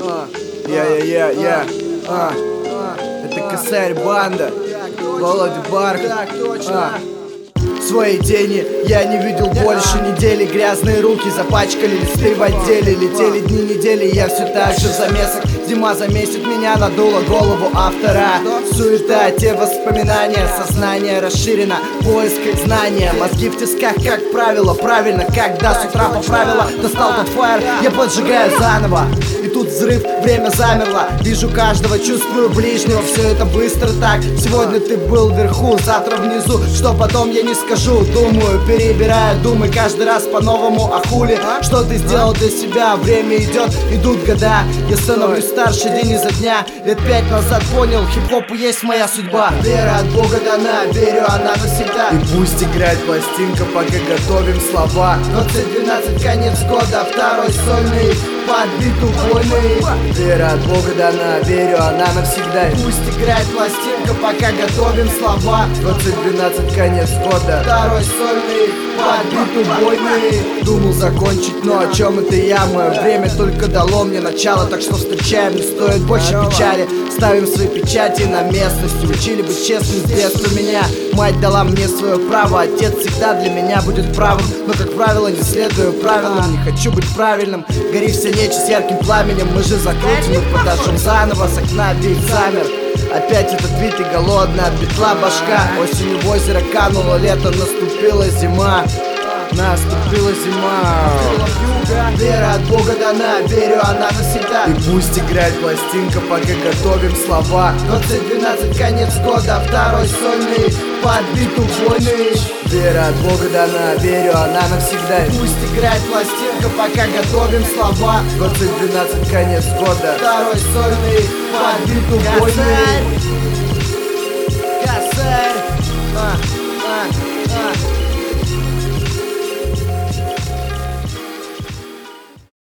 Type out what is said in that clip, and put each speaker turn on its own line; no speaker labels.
Я. Это Косарь Банда, Володя Бархат. Свои тени я не видел больше недели. Грязные руки запачкали листы в отделе. Летели дни, недели, я все так же в замесах. Зима замесит меня, надула голову автора. Суета, те воспоминания, сознание расширено, поиск знания. Мозги в тисках, как правило, правильно, когда с утра по правилам достал тот фаер, я поджигаю заново. И тут взрыв, время замерло. Вижу каждого, чувствую ближнего. Все это быстро так. Сегодня ты был вверху, завтра внизу. Что потом, я не скажу. Думаю, перебираю думы каждый раз по-новому. А хули, что ты сделал для себя? Время идет, идут года. Я становлюсь старше день изо дня. Лет 5 назад понял, хип-хоп и есть моя судьба. Вера от Бога дана, верю, она навсегда.
И пусть играет пластинка, пока готовим слова.
2012, конец года, второй сольный под бит убойный.
Вера от Бога дана, верю, она навсегда.
И пусть играет пластинка, пока готовим слова.
2012, конец года,
второй сольный под бит убойный.
думал закончить, но о чем это я? Мое время только дало мне начало, так что встречаем, не стоит больше печали. Ставим свои печати на местности. Учили быть честным с детства меня. Мать дала мне свое право, отец всегда для меня будет правым. Но, как правило, не следую правилам. Не хочу быть правильным, гори вся нечисть ярким пламенем. Мы же закрутим и подашем заново. С окна бит замер. Опять этот бит и голодная от битла башка. Осенью в озеро кануло лето, наступила зима. Наступила зима.
Вера от Бога дана, верю, она навсегда.
И пусть играет пластинка, пока готовим слова.
2012, конец года, второй сольный под бит убойный.
Вера от Бога дана, верю, она навсегда.
И пусть играет пластинка, пока готовим слова.
2012, конец года,
второй сольный под бит убойный.